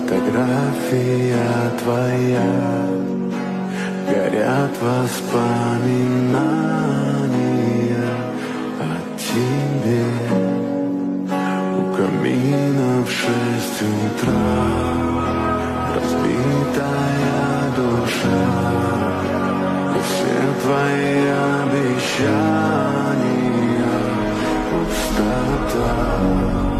фотография твоя, горят воспоминания о тебе. У камина в 6 утра разбитая душа, и все твои обещания пустота.